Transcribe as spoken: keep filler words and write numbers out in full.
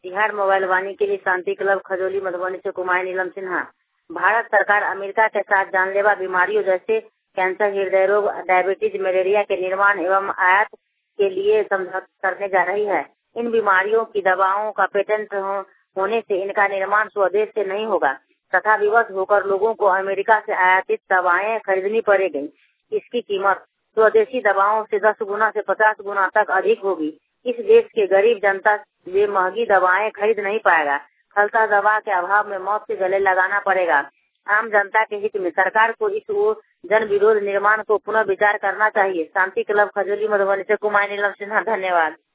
Tihar mobile वाणी के लिए शांति club Khajauli Madhubani से कुमार नीलम सिन्हा। भारत सरकार अमेरिका के साथ जानलेवा बीमारियों जैसे कैंसर, हृदय रोग, डायबिटीज, मलेरिया के निर्माण एवं आयात के लिए समझौता करने जा रही है। इन बीमारियों की दवाओं का पेटेंट हो, होने से इनका निर्माण स्वदेश से नहीं होगा तथा विवश होकर लोगों को अमेरिका से आयातित दवाएं खरीदनी पड़ेगी। इसकी कीमत स्वदेशी दवाओं से दस गुना से पचास गुना तक अधिक होगी। इस देश के गरीब जनता वे महंगी दवाएं खरीद नहीं पाएगा। खलता दवा के अभाव में मौत के गले लगाना पड़ेगा। आम जनता के हित में सरकार को इस जन विरोध निर्माण को पुनः विचार करना चाहिए। शांति क्लब खजौली मधुबनी से कुमार नीलम सिन्हा। धन्यवाद।